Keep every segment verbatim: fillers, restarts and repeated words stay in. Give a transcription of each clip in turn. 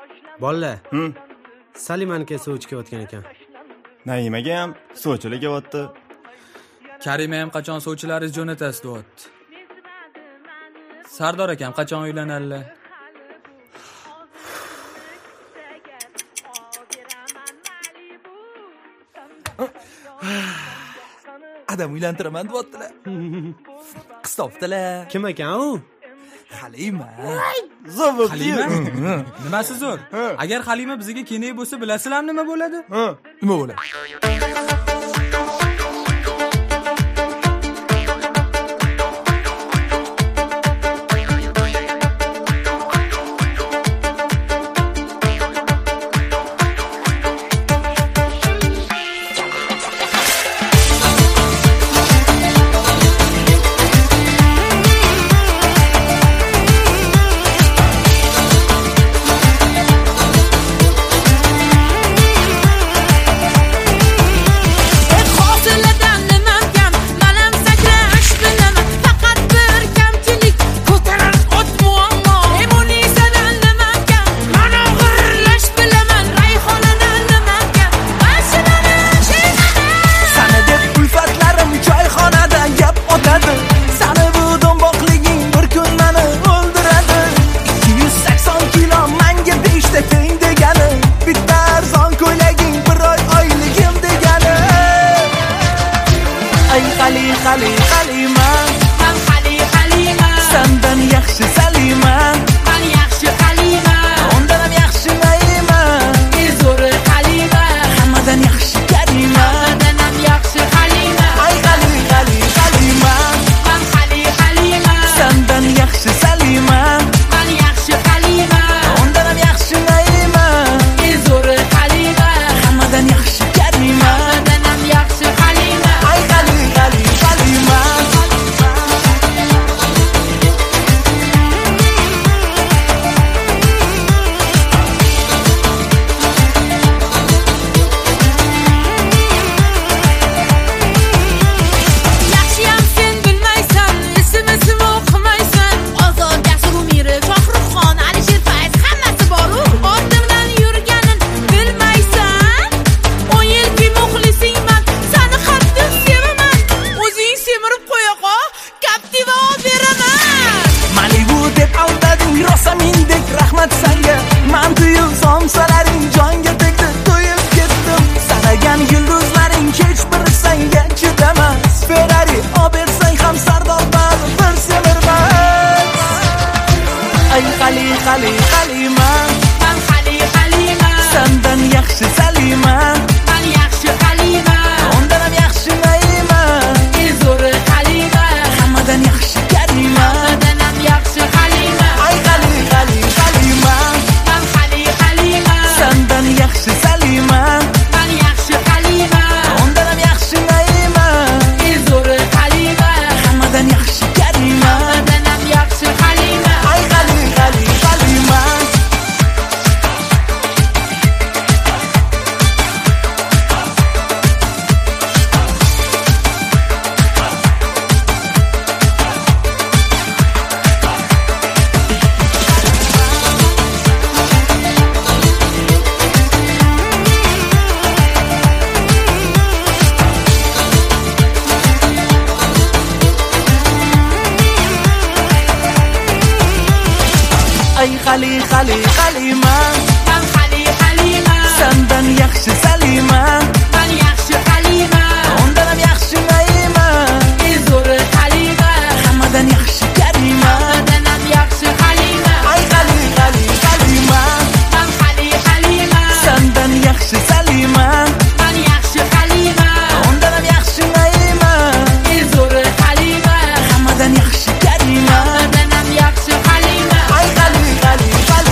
Bolla. Hm. Salimaniki suvchi kelayotgan ekan. Naimaga ham suvchilik qilyapti. Karima ham qachon suvchilaringiz jo'natasiz deyapti. Sardor akam qachon uylanadilar? Adam uylantiraman deyaptilar. Qiz topdilar. Kim ekan u? Halima. Zo'r. Halima? Nimasi zo'r? Agar Halima bizga kerak bo'lsa, bilasizlarmi nima bo'ladi? Ha, nima bo'ladi? Xali xali Halima, man xali Halima, sendan yaxshi Salima, man yaxshi Halima, undan ham yaxshi Naima, zo'r Halima, hammadan yaxshi Karima, undan ham yaxshi Halima. Ay xali xali Halima, man xali Halima, sendan yaxshi Salima, man yaxshi Halima, undan ham yaxshi Naima, zo'r Halima, hammadan yaxshi Karima, undan ham yaxshi Halima. Ay xali xali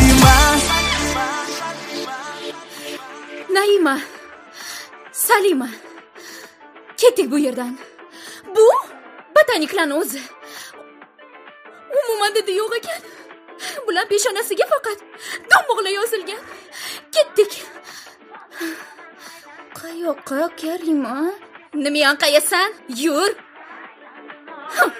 Naima, Salima, ketdik bu yerdan. Bu botaniklarning o'zi. Umuman dedi yo'q ekan. Bular peshonasiga faqat tomoqlar yozilgan. Ketdik. Qayoqqa, Karima? Nima yoqayasan? Yur.